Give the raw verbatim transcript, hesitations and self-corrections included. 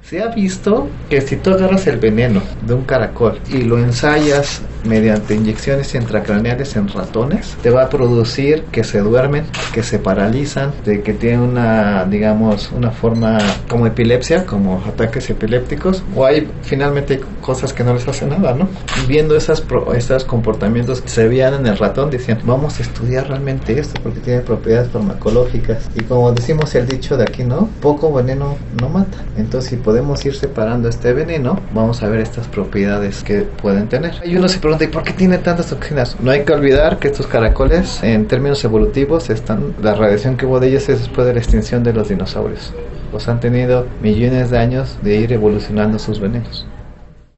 Se ha visto que si tú agarras el veneno de un caracol y lo ensayas mediante inyecciones intracraneales en ratones, te va a producir que se duermen, que se paralizan, de que tienen una, digamos, una forma como epilepsia, como ataques epilépticos, o hay finalmente cosas que no les hacen nada, ¿no? Viendo esas pro, estos comportamientos que se veían en el ratón, decían, vamos a estudiar realmente esto porque tiene propiedades farmacológicas. Y como decimos el dicho de aquí, ¿no? Poco veneno no mata. Entonces, si podemos ir separando este veneno, vamos a ver estas propiedades que pueden tener. Y uno se pregunta, ¿y por qué tiene tantas toxinas? No hay que olvidar que estos caracoles, en términos evolutivos, están, la radiación que hubo de ellos es después de la extinción de los dinosaurios. Pues han tenido millones de años de ir evolucionando sus venenos.